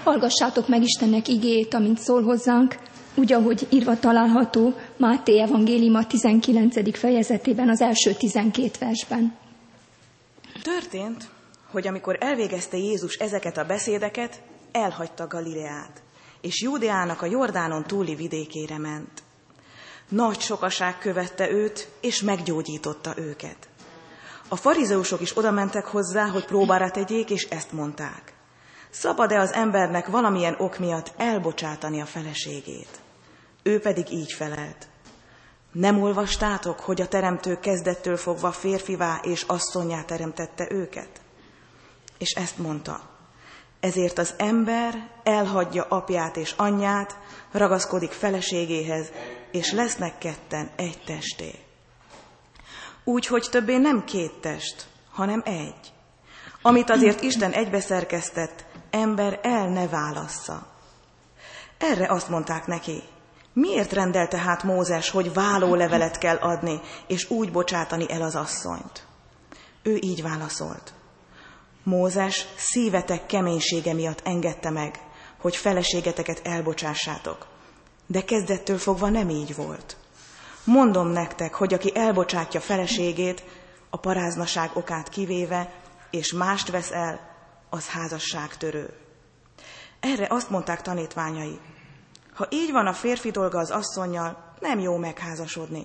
Hallgassátok meg Istennek igéjét, amint szól hozzánk, úgy, ahogy írva található Máté evangéliuma 19. fejezetében, az első 12 versben. Történt, hogy amikor elvégezte Jézus ezeket a beszédeket, elhagyta Galileát, és Júdeának a Jordánon túli vidékére ment. Nagy sokaság követte őt, és meggyógyította őket. A farizeusok is odamentek hozzá, hogy próbára tegyék, és ezt mondták: szabad-e az embernek valamilyen ok miatt elbocsátani a feleségét? Ő pedig így felelt: nem olvastátok, hogy a teremtő kezdettől fogva férfivá és asszonnyá teremtette őket? És ezt mondta: ezért az ember elhagyja apját és anyját, ragaszkodik feleségéhez, és lesznek ketten egy testé. Úgyhogy többé nem két test, hanem egy. Amit azért Isten egybeszerkesztett, ember el ne válassza. Erre azt mondták neki: miért rendelte hát Mózes, hogy vállólevelet kell adni, és úgy bocsátani el az asszonyt? Ő így válaszolt: Mózes szívetek keménysége miatt engedte meg, hogy feleségeteket elbocsássátok, de kezdettől fogva nem így volt. Mondom nektek, hogy aki elbocsátja feleségét, a paráznaság okát kivéve, és mást vesz el, az házasságtörő. Erre azt mondták tanítványai: ha így van a férfi dolga az asszonnyal, nem jó megházasodni.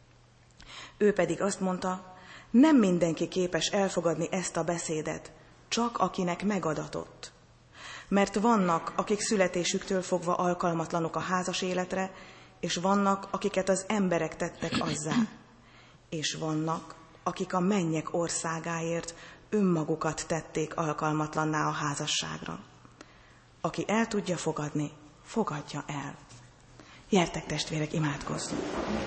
Ő pedig azt mondta: nem mindenki képes elfogadni ezt a beszédet, csak akinek megadatott. Mert vannak, akik születésüktől fogva alkalmatlanok a házas életre, és vannak, akiket az emberek tettek azzá. És vannak, akik a mennyek országáért önmagukat tették alkalmatlanná a házasságra. Aki el tudja fogadni, fogadja el. Gyertek, testvérek, imádkozzunk!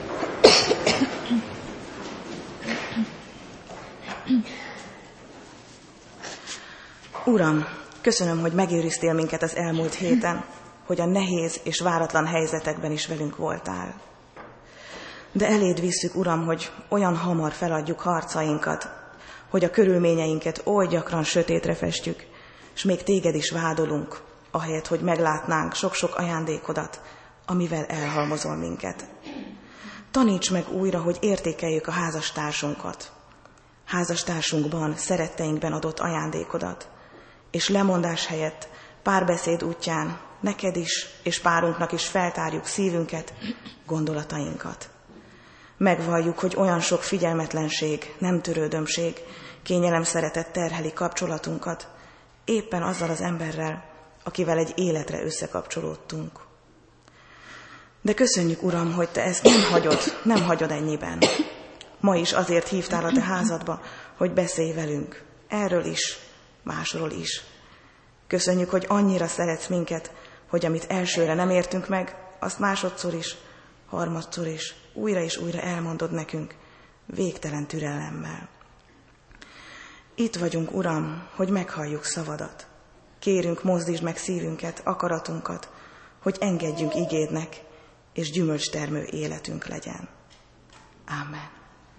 Uram, köszönöm, hogy megőriztél minket az elmúlt héten, hogy a nehéz és váratlan helyzetekben is velünk voltál. De eléd visszük, Uram, hogy olyan hamar feladjuk harcainkat, hogy a körülményeinket oly gyakran sötétre festjük, és még téged is vádolunk, ahelyett, hogy meglátnánk sok-sok ajándékodat, amivel elhalmozol minket. Taníts meg újra, hogy értékeljük a házastársunkat, házastársunkban, szeretteinkben adott ajándékodat, és lemondás helyett párbeszéd útján neked is és párunknak is feltárjuk szívünket, gondolatainkat. Megvalljuk, hogy olyan sok figyelmetlenség, nem törődömség, kényelem szeretet terheli kapcsolatunkat, éppen azzal az emberrel, akivel egy életre összekapcsolódtunk. De köszönjük, Uram, hogy te ezt nem hagyod ennyiben. Ma is azért hívtál a te házadba, hogy beszélj velünk. Erről is, másról is. Köszönjük, hogy annyira szeretsz minket, hogy amit elsőre nem értünk meg, azt másodszor is, harmadszor is, újra és újra elmondod nekünk, végtelen türelemmel. Itt vagyunk, Uram, hogy meghalljuk szavadat. Kérünk, mozdítsd meg szívünket, akaratunkat, hogy engedjünk igédnek, és gyümölcstermő életünk legyen. Ámen.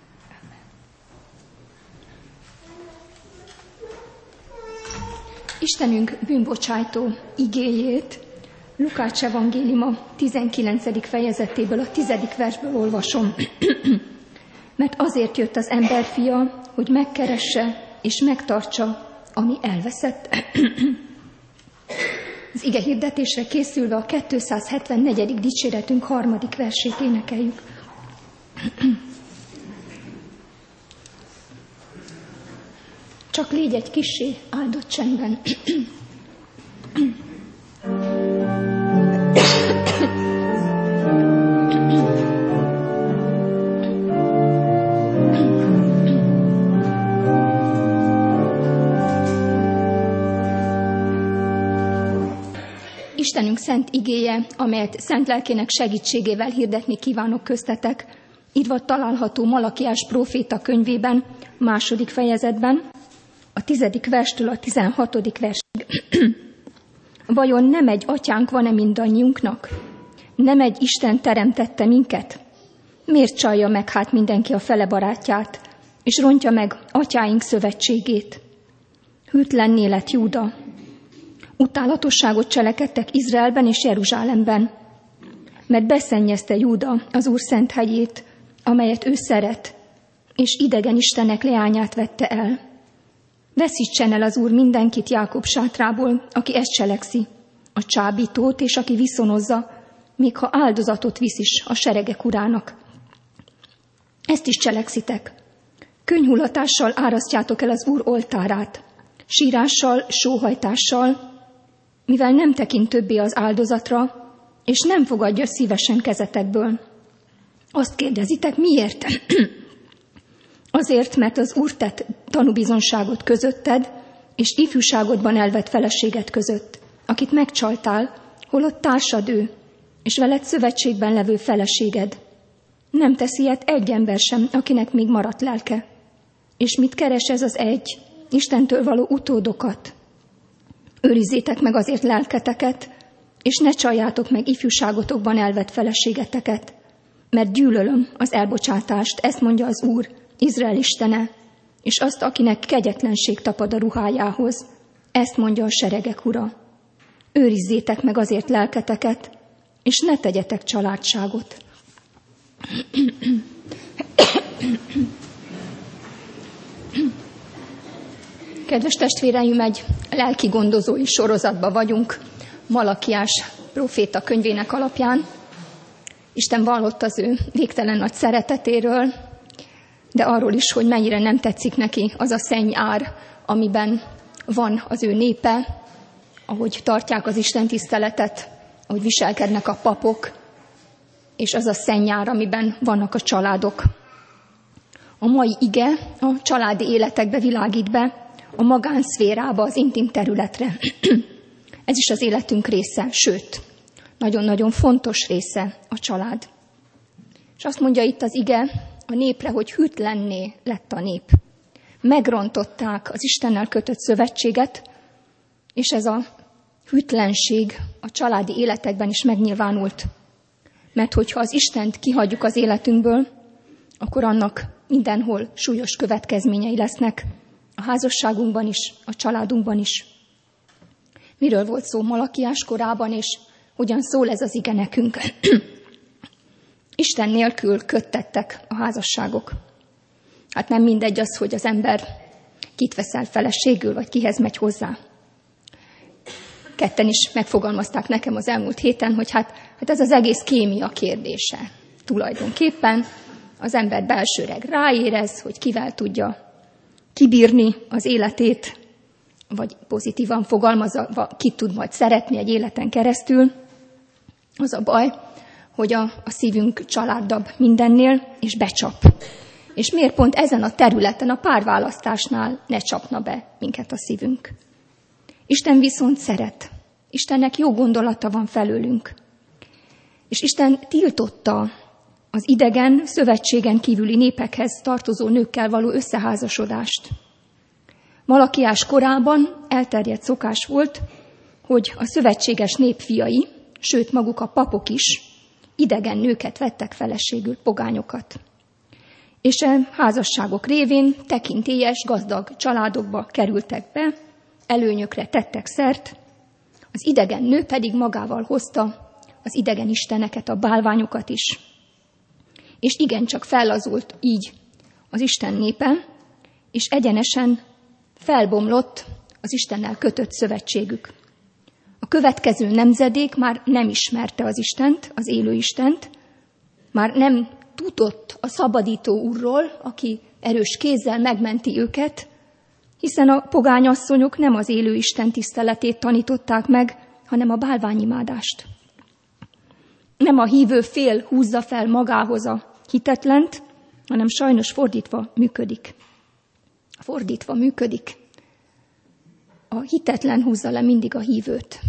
Istenünk bűnbocsájtó igéjét Lukács evangéliuma 19. fejezetéből, a 10. versből olvasom. Mert azért jött az emberfia, hogy megkeresse és megtartsa, ami elveszett. Az ige hirdetésre készülve a 274. dicséretünk 3. versét énekeljük. Csak légy egy kissé áldott csendben. Istenünk szent igéje, amelyet szent lelkének segítségével hirdetni kívánok köztetek, írva található Malakiás próféta könyvében, 2. fejezetben, a 10. verstől a 16. versig. Vajon nem egy atyánk van-e mindannyiunknak? Nem egy Isten teremtette minket? Miért csalja meg hát mindenki a fele barátját, és rontja meg atyáink szövetségét? Hűtlenné lett Júda. Utálatosságot cselekedtek Izraelben és Jeruzsálemben, mert beszennyezte Júda az Úr szent hegyét, amelyet ő szeret, és idegen istenek leányát vette el. Veszítsen el az Úr mindenkit Jákob sátrából, aki ezt cselekszi, a csábítót és aki viszonozza, még ha áldozatot visz is a seregek urának. Ezt is cselekszitek. Könnyhulatással árasztjátok el az Úr oltárát, sírással, sóhajtással, mivel nem tekint többé az áldozatra, és nem fogadja szívesen kezetekből. Azt kérdezitek, miért? Azért, mert az Úr tett tanúbizonságot közötted, és ifjúságodban elvett feleséged között, akit megcsaltál, holott társad ő, és veled szövetségben levő feleséged. Nem tesz ilyet egy ember sem, akinek még maradt lelke. És mit keres ez az egy? Istentől való utódokat. Őrizzétek meg azért lelketeket, és ne csaljátok meg ifjúságotokban elvett feleségeteket, mert gyűlölöm az elbocsátást, ezt mondja az Úr, Izrael istene, és azt, akinek kegyetlenség tapad a ruhájához, ezt mondja a seregek ura. Őrizzétek meg azért lelketeket, és ne tegyetek családságot. Kedves testvéreim, egy lelki gondozói sorozatban vagyunk, Malakiás próféta könyvének alapján. Isten vallott az ő végtelen nagy szeretetéről, de arról is, hogy mennyire nem tetszik neki az a szennyár, amiben van az ő népe, ahogy tartják az Isten tiszteletet, ahogy viselkednek a papok, és az a szennyár, amiben vannak a családok. A mai ige a családi életekbe világít be, a magánszférába, az intim területre. Ez is az életünk része, sőt, nagyon-nagyon fontos része a család. És azt mondja itt az ige a népre, hogy hűtlenné lett a nép. Megrontották az Istennel kötött szövetséget, és ez a hűtlenség a családi életekben is megnyilvánult. Mert hogyha az Istent kihagyjuk az életünkből, akkor annak mindenhol súlyos következményei lesznek, a házasságunkban is, a családunkban is. Miről volt szó Malakiás korában, és hogyan szól ez az ige nekünk? Isten nélkül köttettek a házasságok. Hát nem mindegy az, hogy az ember kit veszel feleségül, vagy kihez megy hozzá. Ketten is megfogalmazták nekem az elmúlt héten, hogy hát ez az egész kémia kérdése. Tulajdonképpen az ember belsőleg ráérez, hogy kivel tudja kibírni az életét, vagy pozitívan fogalmazva, ki tud majd szeretni egy életen keresztül. Az a baj, hogy a szívünk családabb mindennél, és becsap. És miért pont ezen a területen, a párválasztásnál ne csapna be minket a szívünk? Isten viszont szeret. Istennek jó gondolata van felőlünk. És Isten tiltotta az idegen, szövetségen kívüli népekhez tartozó nőkkel való összeházasodást. Malakiás korában elterjedt szokás volt, hogy a szövetséges nép fiai, sőt maguk a papok is idegen nőket vettek feleségül, pogányokat. És a házasságok révén tekintélyes, gazdag családokba kerültek be, előnyökre tettek szert, az idegen nő pedig magával hozta az idegen isteneket, a bálványokat is. És igencsak fellazult így az Isten népe, és egyenesen felbomlott az Istennel kötött szövetségük. A következő nemzedék már nem ismerte az Istent, az élő Istent, már nem tudott a szabadító Úrról, aki erős kézzel megmenti őket, hiszen a pogányasszonyok nem az élő Isten tiszteletét tanították meg, hanem a bálványimádást. Nem a hívő fél húzza fel magához a hitetlent, hanem sajnos fordítva működik. A hitetlen húzza le mindig a hívőt.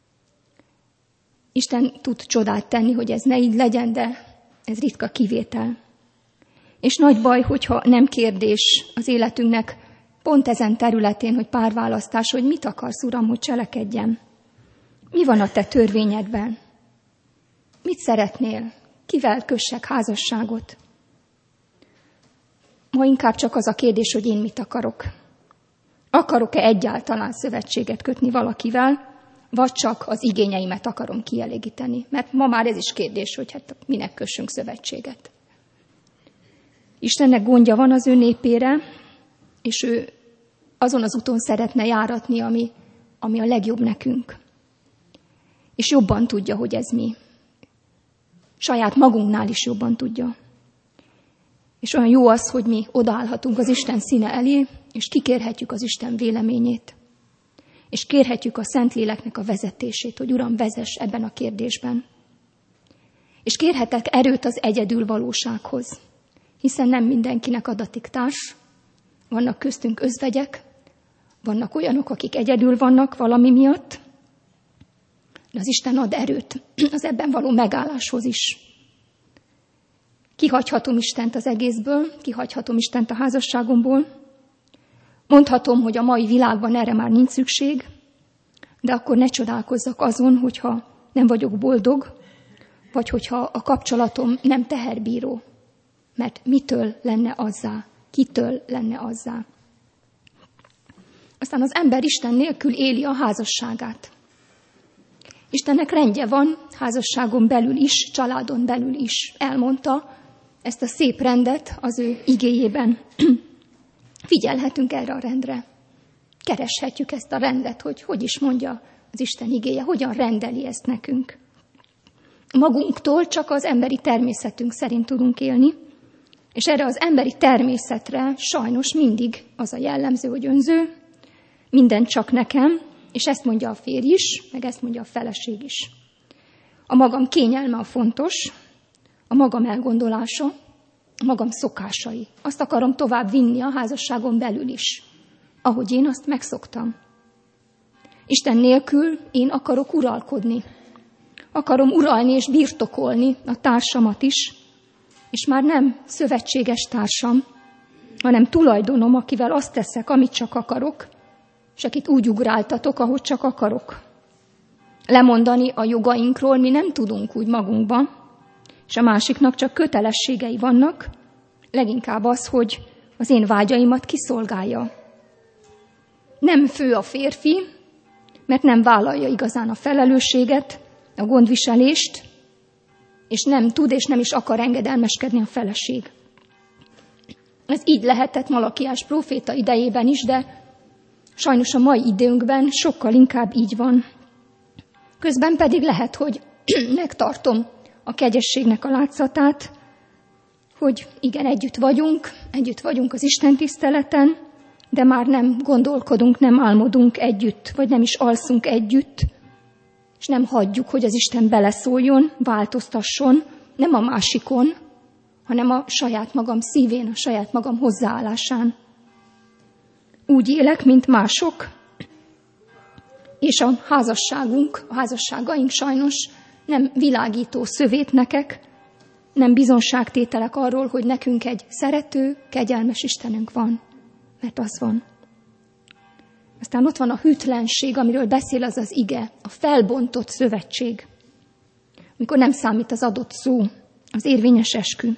Isten tud csodát tenni, hogy ez ne így legyen, de ez ritka kivétel. És nagy baj, hogyha nem kérdés az életünknek pont ezen területén, hogy párválasztás, hogy mit akarsz, Uram, hogy cselekedjem. Mi van a te törvényedben? Mit szeretnél? Kivel kössek házasságot? Ma inkább csak az a kérdés, hogy én mit akarok. Akarok-e egyáltalán szövetséget kötni valakivel, vagy csak az igényeimet akarom kielégíteni. Mert ma már ez is kérdés, hogy hát minek kössünk szövetséget. Istennek gondja van az ő népére, és ő azon az úton szeretne járatni, ami a legjobb nekünk. És jobban tudja, hogy ez mi. Saját magunknál is jobban tudja. És olyan jó az, hogy mi odaállhatunk az Isten színe elé, és kikérhetjük az Isten véleményét. És kérhetjük a Szentléleknek a vezetését, hogy Uram, vezess ebben a kérdésben. És kérhetek erőt az egyedül valósághoz, hiszen nem mindenkinek adatik társ, vannak köztünk özvegyek, vannak olyanok, akik egyedül vannak valami miatt, de az Isten ad erőt az ebben való megálláshoz is. Kihagyhatom Istent az egészből, kihagyhatom Istent a házasságomból, mondhatom, hogy a mai világban erre már nincs szükség, de akkor ne csodálkozzak azon, hogyha nem vagyok boldog, vagy hogyha a kapcsolatom nem teherbíró. Mert mitől lenne azzá? Kitől lenne azzá? Aztán az ember Isten nélkül éli a házasságát. Istennek rendje van, házasságon belül is, családon belül is. Elmondta ezt a szép rendet az ő igéjében. Figyelhetünk erre a rendre. Kereshetjük ezt a rendet, hogy is mondja az Isten igéje, hogyan rendeli ezt nekünk. Magunktól csak az emberi természetünk szerint tudunk élni, és erre az emberi természetre sajnos mindig az a jellemző, hogy önző, minden csak nekem, és ezt mondja a férj is, meg ezt mondja a feleség is. A magam kényelme a fontos, a magam elgondolása, a magam szokásai. Azt akarom tovább vinni a házasságon belül is, ahogy én azt megszoktam. Isten nélkül én akarok uralkodni. Akarom uralni és birtokolni a társamat is, és már nem szövetséges társam, hanem tulajdonom, akivel azt teszek, amit csak akarok, és akit úgy ugráltatok, ahogy csak akarok. Lemondani a jogainkról mi nem tudunk úgy magunkban, és a másiknak csak kötelességei vannak, leginkább az, hogy az én vágyaimat kiszolgálja. Nem fő a férfi, mert nem vállalja igazán a felelősséget, a gondviselést, és nem tud és nem is akar engedelmeskedni a feleség. Ez így lehetett Malakiás próféta idejében is, de sajnos a mai időnkben sokkal inkább így van. Közben pedig lehet, hogy megtartom a kegyességnek a látszatát, hogy igen, együtt vagyunk az Isten tiszteleten, de már nem gondolkodunk, nem álmodunk együtt, vagy nem is alszunk együtt, és nem hagyjuk, hogy az Isten beleszóljon, változtasson, nem a másikon, hanem a saját magam szívén, a saját magam hozzáállásán. Úgy élek, mint mások, és a házasságaink sajnos nem világító szövétnekek, nem bizonságtételek arról, hogy nekünk egy szerető, kegyelmes Istenünk van, mert az van. Aztán ott van a hűtlenség, amiről beszél az az ige, a felbontott szövetség, amikor nem számít az adott szó, az érvényes eskü.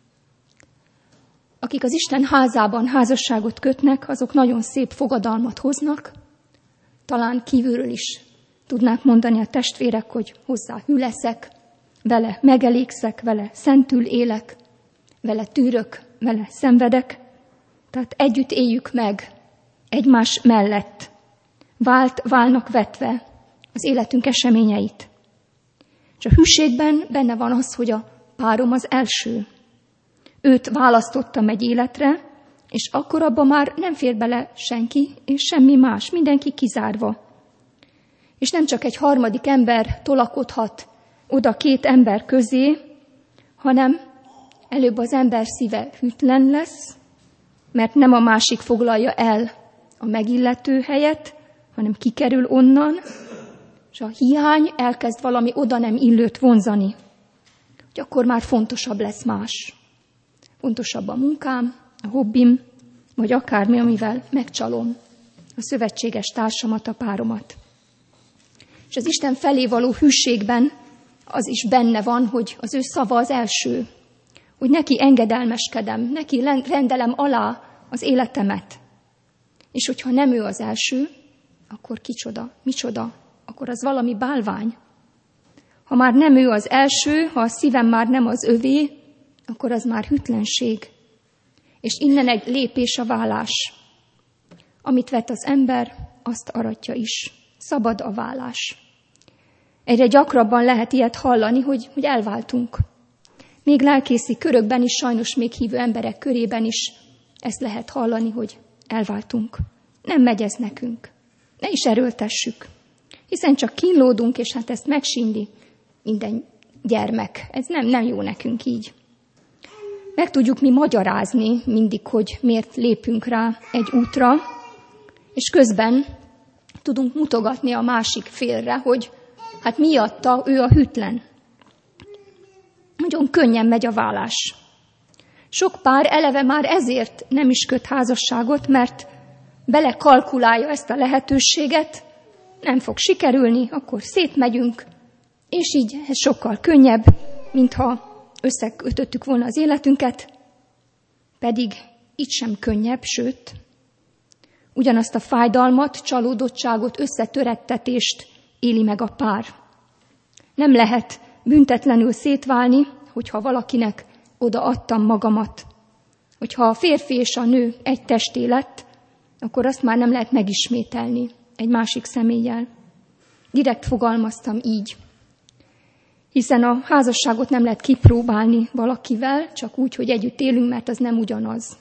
Akik az Isten házában házasságot kötnek, azok nagyon szép fogadalmat hoznak, talán kívülről is tudnák mondani a testvérek, hogy hozzá hű leszek, vele megelégszek, vele szentül élek, vele tűrök, vele szenvedek. Tehát együtt éljük meg egymás mellett, válnak vetve az életünk eseményeit. És a hűségben benne van az, hogy a párom az első. Őt választottam egy életre, és akkor abban már nem fér bele senki, és semmi más, mindenki kizárva. És nem csak egy harmadik ember tolakodhat oda két ember közé, hanem előbb az ember szíve hűtlen lesz, mert nem a másik foglalja el a megillető helyet, hanem kikerül onnan, és a hiány elkezd valami oda nem illőt vonzani, hogy akkor már fontosabb lesz más. Fontosabb a munkám, a hobbim, vagy akármi, amivel megcsalom a szövetséges társamat, a páromat. És az Isten felé való hűségben az is benne van, hogy az ő szava az első, hogy neki engedelmeskedem, neki rendelem alá az életemet. És hogyha nem ő az első, akkor micsoda akkor az valami bálvány. Ha már nem ő az első, ha a szívem már nem az övé, akkor az már hűtlenség. És innen egy lépés a válás. Amit vet az ember, azt aratja is. Szabad a válás. Egyre gyakrabban lehet ilyet hallani, hogy elváltunk. Még lelkészi körökben is, sajnos még hívő emberek körében is ezt lehet hallani, hogy elváltunk. Nem megy ez nekünk. Ne is erőltessük. Hiszen csak kínlódunk, és hát ezt megsíndi minden gyermek. Ez nem jó nekünk így. Meg tudjuk mi magyarázni mindig, hogy miért lépünk rá egy útra, és közben tudunk mutogatni a másik félre, hogy hát miatta ő a hűtlen. Nagyon könnyen megy a válás. Sok pár eleve már ezért nem is köt házasságot, mert belekalkulálja ezt a lehetőséget, nem fog sikerülni, akkor szétmegyünk, és így ez sokkal könnyebb, mintha összekötöttük volna az életünket, pedig így sem könnyebb, sőt, ugyanazt a fájdalmat, csalódottságot, összetörettetést éli meg a pár. Nem lehet büntetlenül szétválni, hogyha valakinek odaadtam magamat. Hogyha a férfi és a nő egy testé lett, akkor azt már nem lehet megismételni egy másik személlyel. Direkt fogalmaztam így. Hiszen a házasságot nem lehet kipróbálni valakivel, csak úgy, hogy együtt élünk, mert az nem ugyanaz.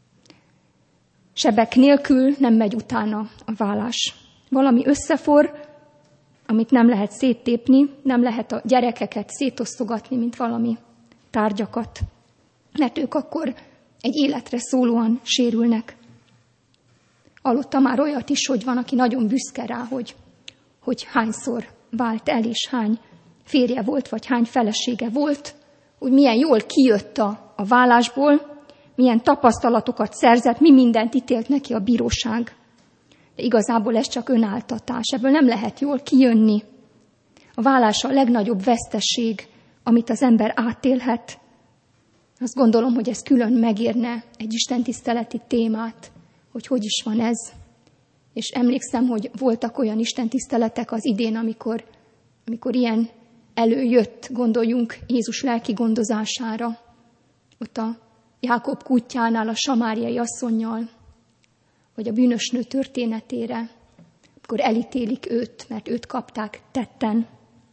Sebek nélkül nem megy utána a válás. Valami összefor, amit nem lehet széttépni, nem lehet a gyerekeket szétosztogatni, mint valami tárgyakat, mert ők akkor egy életre szólóan sérülnek. Hallottam már olyat is, hogy van, aki nagyon büszke rá, hogy hányszor vált el, és hány férje volt, vagy hány felesége volt, hogy milyen jól kijött a válásból, milyen tapasztalatokat szerzett, mi mindent ítélt neki a bíróság. De igazából ez csak önáltatás, ebből nem lehet jól kijönni. A válás a legnagyobb veszteség, amit az ember átélhet. Azt gondolom, hogy ez külön megérne egy istentiszteleti témát, hogy is van ez. És emlékszem, hogy voltak olyan istentiszteletek az idén, amikor ilyen előjött, gondoljunk Jézus lelki gondozására. Ott a Jákob kutyánál a samáriai asszonnyal, vagy a bűnösnő történetére, amikor elítélik őt, mert őt kapták tetten.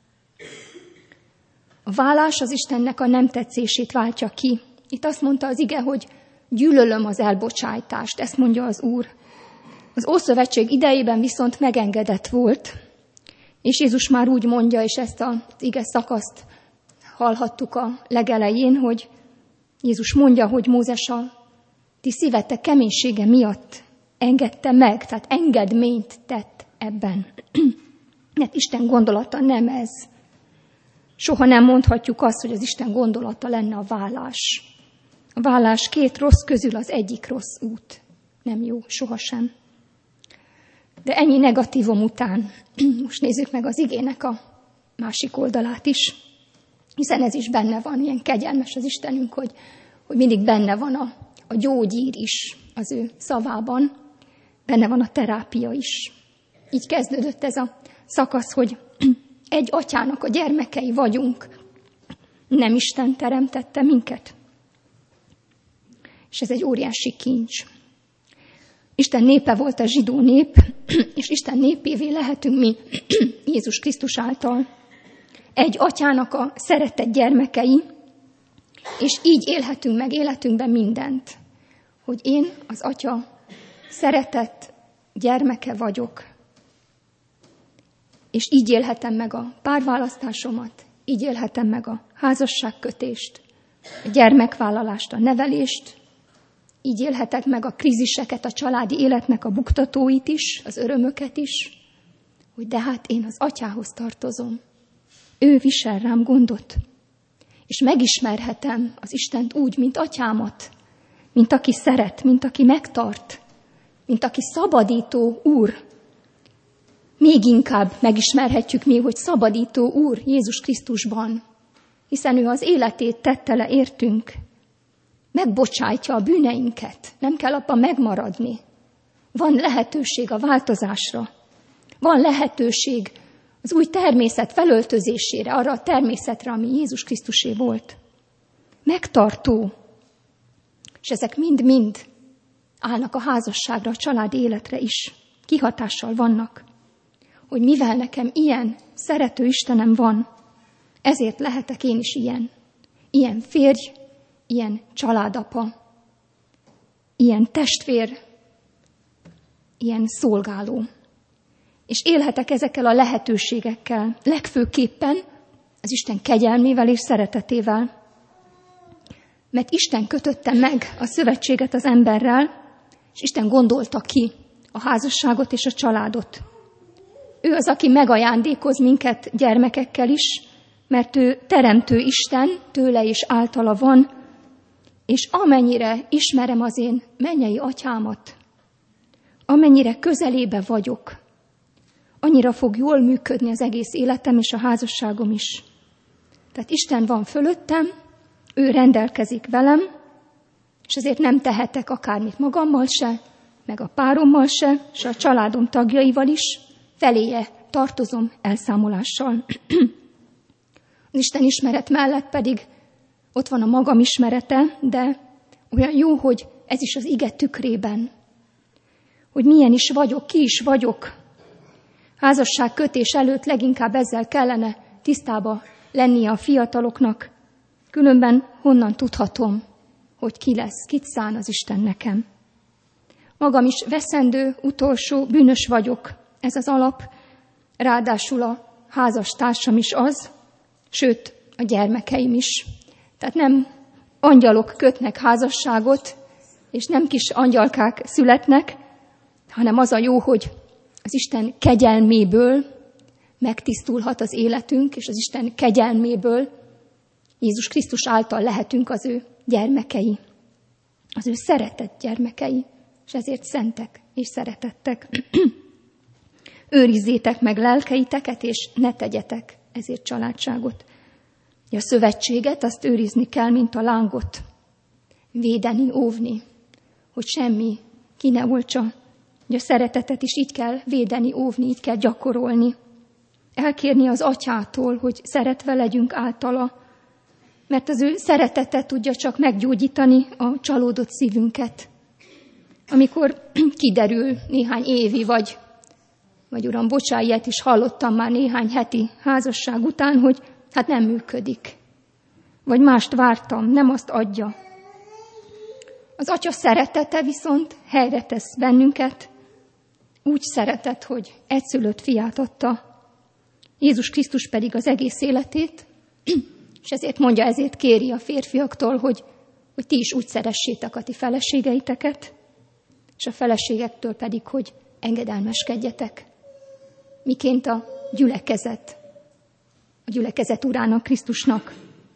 A válás az Istennek a nem tetszését váltja ki. Itt azt mondta az ige, hogy gyűlölöm az elbocsájtást, ezt mondja az Úr. Az Ószövetség idejében viszont megengedett volt, és Jézus már úgy mondja, és ezt az ige szakaszt hallhattuk a legelején, hogy Jézus mondja, hogy Mózes a ti szívetek keménysége miatt engedte meg, tehát engedményt tett ebben. Mert Isten gondolata nem ez. Soha nem mondhatjuk azt, hogy az Isten gondolata lenne a válás. A válás két rossz közül az egyik rossz út. Nem jó, sohasem. De ennyi negatívum után most nézzük meg az igének a másik oldalát is, hiszen ez is benne van, ilyen kegyelmes az Istenünk, hogy mindig benne van a gyógyír is az ő szavában, benne van a terápia is. Így kezdődött ez a szakasz, hogy egy atyának a gyermekei vagyunk, nem Isten teremtette minket. És ez egy óriási kincs. Isten népe volt a zsidó nép, és Isten népévé lehetünk mi Jézus Krisztus által. Egy atyának a szeretett gyermekei, és így élhetünk meg életünkben mindent, hogy én az atya szeretett gyermeke vagyok, és így élhetem meg a párválasztásomat, így élhetem meg a házasságkötést, a gyermekvállalást, a nevelést, így élhetek meg a kríziseket, a családi életnek a buktatóit is, az örömöket is, hogy de hát én az atyához tartozom. Ő visel rám gondot, és megismerhetem az Istent úgy, mint atyámat, mint aki szeret, mint aki megtart, mint aki szabadító Úr. Még inkább megismerhetjük mi, hogy szabadító Úr Jézus Krisztusban, hiszen ő az életét tette le értünk, megbocsájtja a bűneinket, nem kell abban megmaradni. Van lehetőség a változásra, van lehetőség az új természet felöltözésére, arra a természetre, ami Jézus Krisztusé volt. Megtartó. És ezek mind-mind állnak a házasságra, a családi életre is. Kihatással vannak, hogy mivel nekem ilyen szerető Istenem van, ezért lehetek én is ilyen férj, ilyen családapa, ilyen testvér, ilyen szolgáló. És élhetek ezekkel a lehetőségekkel, legfőképpen az Isten kegyelmével és szeretetével. Mert Isten kötötte meg a szövetséget az emberrel, és Isten gondolta ki a házasságot és a családot. Ő az, aki megajándékoz minket gyermekekkel is, mert ő teremtő Isten, tőle és általa van, és amennyire ismerem az én mennyei atyámat, amennyire közelébe vagyok, annyira fog jól működni az egész életem és a házasságom is. Tehát Isten van fölöttem, ő rendelkezik velem, és ezért nem tehetek akármit magammal se, meg a párommal se, és a családom tagjaival is, feléje tartozom elszámolással. Az Isten ismeret mellett pedig ott van a magam ismerete, de olyan jó, hogy ez is az ige tükrében, hogy milyen is vagyok, ki is vagyok. Házasságkötés előtt leginkább ezzel kellene tisztába lennie a fiataloknak, különben honnan tudhatom, hogy ki lesz, kit szán az Isten nekem. Magam is veszendő, utolsó, bűnös vagyok, ez az alap, ráadásul a házastársam is az, sőt, a gyermekeim is. Tehát nem angyalok kötnek házasságot, és nem kis angyalkák születnek, hanem az a jó, hogy az Isten kegyelméből megtisztulhat az életünk, és az Isten kegyelméből Jézus Krisztus által lehetünk az ő gyermekei, az ő szeretett gyermekei, és ezért szentek és szeretettek. Őrizzétek meg lelkeiteket, és ne tegyetek ezért családságot. A szövetséget azt őrizni kell, mint a lángot. Védeni, óvni, hogy semmi ki ne oltsa. A szeretetet is így kell védeni, óvni, így kell gyakorolni. Elkérni az atyától, hogy szeretve legyünk általa, mert az ő szeretete tudja csak meggyógyítani a csalódott szívünket. Amikor kiderül néhány évi, vagy uram, bocsánat, ilyet is hallottam már néhány heti házasság után, hogy hát nem működik. Vagy mást vártam, nem azt adja. Az atya szeretete viszont helyre tesz bennünket, úgy szeretett, hogy egyszülött fiát adta, Jézus Krisztus pedig az egész életét, és ezért kéri a férfiaktól, hogy ti is úgy szeressétek a ti feleségeiteket, és a feleségektől pedig, hogy engedelmeskedjetek. Miként a gyülekezet urának, Krisztusnak.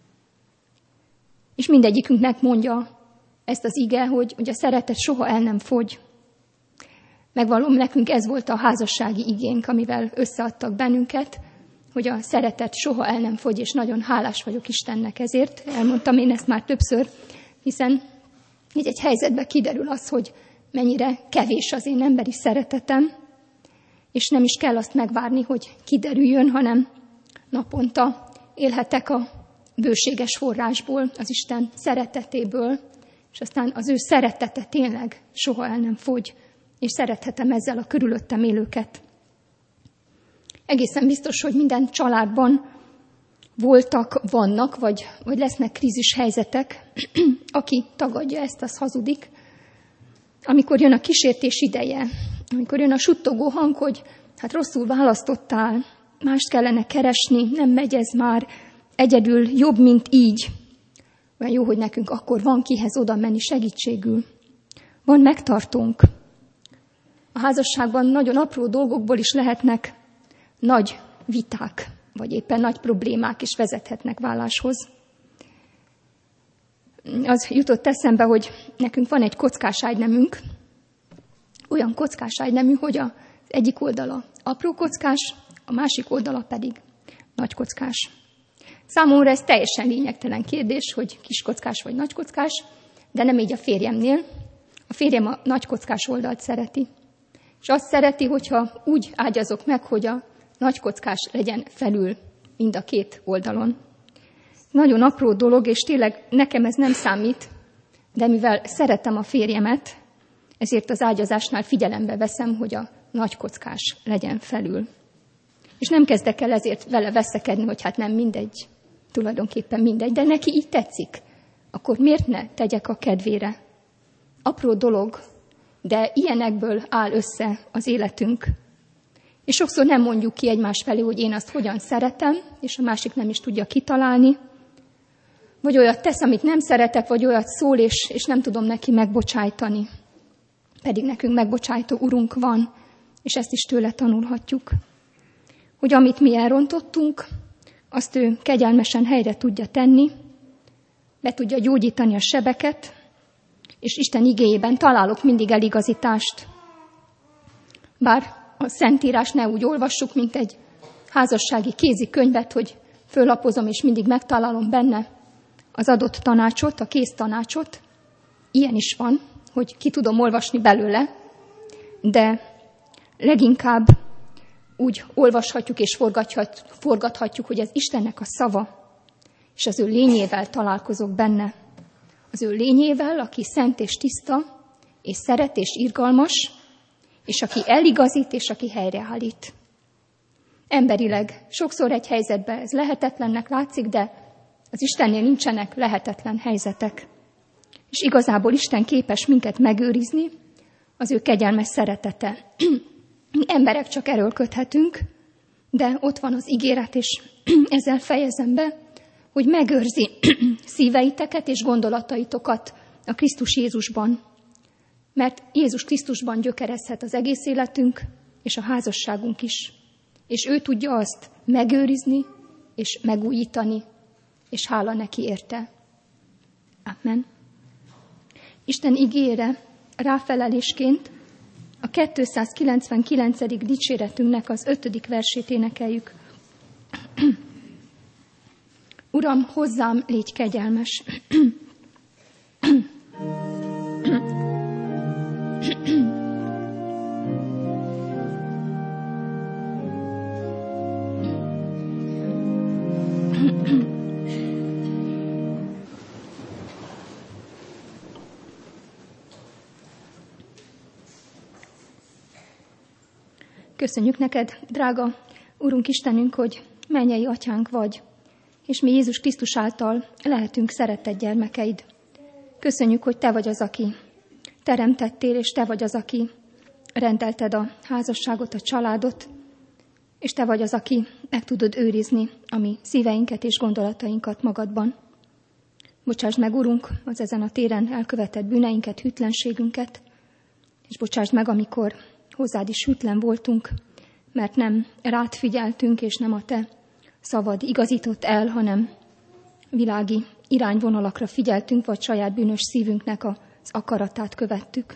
És mindegyikünknek mondja ezt az ige, hogy a szeretet soha el nem fogy. Megvallom, nekünk ez volt a házassági igénk, amivel összeadtak bennünket, hogy a szeretet soha el nem fogy, és nagyon hálás vagyok Istennek ezért. Elmondtam én ezt már többször, hiszen így egy helyzetben kiderül az, hogy mennyire kevés az én emberi szeretetem, és nem is kell azt megvárni, hogy kiderüljön, hanem naponta élhetek a bőséges forrásból, az Isten szeretetéből, és aztán az ő szeretete tényleg soha el nem fogy, és szerethetem ezzel a körülöttem élőket. Egészen biztos, hogy minden családban vannak, vagy lesznek krízis helyzetek. Aki tagadja ezt, az hazudik. Amikor jön a kísértés ideje, amikor jön a suttogó hang, hogy hát rosszul választottál, mást kellene keresni, nem megy ez már, egyedül jobb, mint így. Olyan jó, hogy nekünk akkor van kihez oda menni segítségül. Van megtartónk. A házasságban nagyon apró dolgokból is lehetnek nagy viták, vagy éppen nagy problémák is vezethetnek váláshoz. Az jutott eszembe, hogy nekünk van egy kockás ágynemünk, olyan kockás ágynemű, hogy az egyik oldala apró kockás, a másik oldala pedig nagy kockás. Számomra ez teljesen lényegtelen kérdés, hogy kiskockás vagy nagykockás, de nem így a férjemnél. A férjem a nagykockás oldalt szereti. És azt szereti, hogyha úgy ágyazok meg, hogy a nagykockás legyen felül mind a két oldalon. Nagyon apró dolog, és tényleg nekem ez nem számít, de mivel szeretem a férjemet, ezért az ágyazásnál figyelembe veszem, hogy a nagykockás legyen felül. És nem kezdek el ezért vele veszekedni, hogy hát nem mindegy, tulajdonképpen mindegy, de neki így tetszik. Akkor miért ne tegyek a kedvére? Apró dolog, de ilyenekből áll össze az életünk. És sokszor nem mondjuk ki egymás felé, hogy én azt hogyan szeretem, és a másik nem is tudja kitalálni. Vagy olyat tesz, amit nem szeretek, vagy olyat szól, és nem tudom neki megbocsájtani. Pedig nekünk megbocsájtó Urunk van, és ezt is tőle tanulhatjuk. Hogy amit mi elrontottunk, azt ő kegyelmesen helyre tudja tenni, be tudja gyógyítani a sebeket, és Isten igéjében találok mindig eligazítást. Bár a Szentírás ne úgy olvassuk, mint egy házassági kézikönyvet, hogy föllapozom és mindig megtalálom benne az adott tanácsot, a kész tanácsot. Ilyen is van, hogy ki tudom olvasni belőle, de leginkább úgy olvashatjuk és forgathatjuk, hogy ez Istennek a szava, és az ő lényével találkozok benne. Az ő lényével, aki szent és tiszta, és szeret és irgalmas, és aki eligazít, és aki helyreállít. Emberileg sokszor egy helyzetben ez lehetetlennek látszik, de az Istennél nincsenek lehetetlen helyzetek. És igazából Isten képes minket megőrizni, az ő kegyelmes szeretete. Emberek csak erőlködhetünk, de ott van az ígéret, és ezzel fejezem be, hogy megőrzi szíveiteket és gondolataitokat a Krisztus Jézusban. Mert Jézus Krisztusban gyökerezhet az egész életünk, és a házasságunk is. És ő tudja azt megőrizni, és megújítani, és hála neki érte. Amen. Isten igére ráfelelésként a 299. dicséretünknek az 5. versét énekeljük. Uram, hozzám légy kegyelmes. Köszönjük neked, drága Urunk Istenünk, hogy mennyei atyánk vagy, és mi Jézus Krisztus által lehetünk szeretett gyermekeid. Köszönjük, hogy te vagy az, aki teremtettél, és te vagy az, aki rendelted a házasságot, a családot, és te vagy az, aki meg tudod őrizni a mi szíveinket és gondolatainkat magadban. Bocsásd meg, Urunk, az ezen a téren elkövetett bűneinket, hűtlenségünket, és bocsásd meg, amikor hozzád is hűtlen voltunk, mert nem rád figyeltünk, és nem a te szavad igazított el, hanem világi irányvonalakra figyeltünk, vagy saját bűnös szívünknek az akaratát követtük.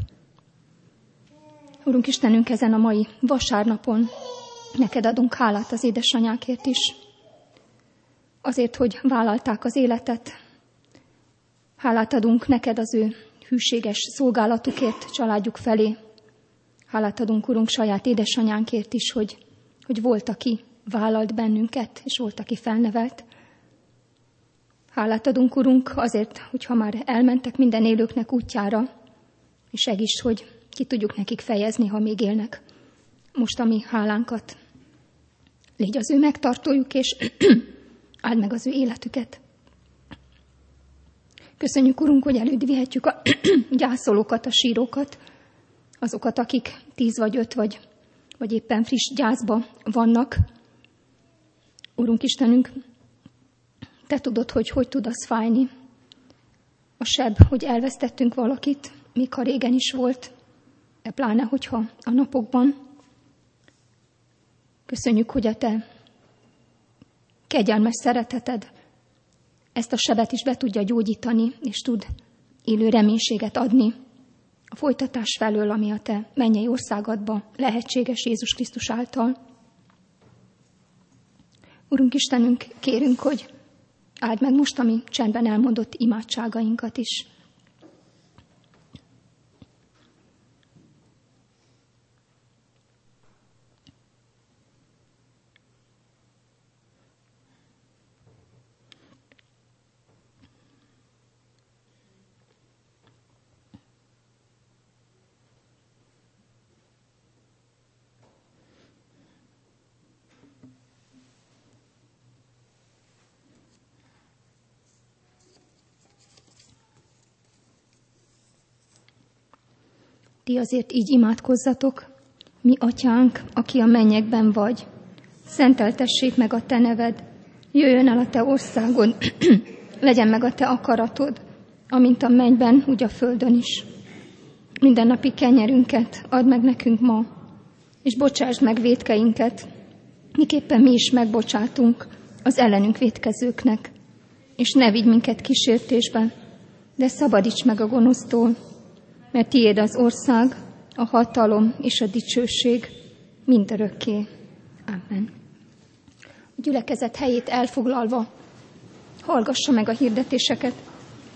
Urunk Istenünk, ezen a mai vasárnapon neked adunk hálát az édesanyákért is. Azért, hogy vállalták az életet. Hálát adunk neked az ő hűséges szolgálatukért családjuk felé. Hálát adunk, Urunk, saját édesanyánkért is, hogy volt, aki vállalt bennünket, és volt, aki felnevelt. Hálát adunk, Urunk, azért, hogyha már elmentek minden élőknek útjára, és segíts, hogy ki tudjuk nekik fejezni, ha még élnek. Most a mi hálánkat. Légy az ő megtartójuk, és áld meg az ő életüket. Köszönjük, Urunk, hogy előd vihetjük a gyászolókat, a sírókat, azokat, akik 10 vagy 5 vagy éppen friss gyászba vannak. Urunk Istenünk, te tudod, hogy tud az fájni. A seb, hogy elvesztettünk valakit, még ha régen is volt, de pláne, hogyha a napokban. Köszönjük, hogy a te kegyelmes szereteted ezt a sebet is be tudja gyógyítani, és tud élő reménységet adni a folytatás felől, ami a te mennyei országodba lehetséges Jézus Krisztus által. Urunk Istenünk, kérünk, hogy áld meg most a mi csendben elmondott imádságainkat is. Ti azért így imádkozzatok: mi atyánk, aki a mennyekben vagy, szenteltessék meg a te neved, jöjjön el a te országod, legyen meg a te akaratod, amint a mennyben, úgy a földön is. Mindennapi kenyerünket add meg nekünk ma, és bocsásd meg vétkeinket, miképpen mi is megbocsátunk az ellenünk vétkezőknek. És ne vigy minket kísértésbe, de szabadíts meg a gonosztól, mert tiéd az ország, a hatalom és a dicsőség mindörökké. Amen. A gyülekezet helyét elfoglalva hallgassa meg a hirdetéseket.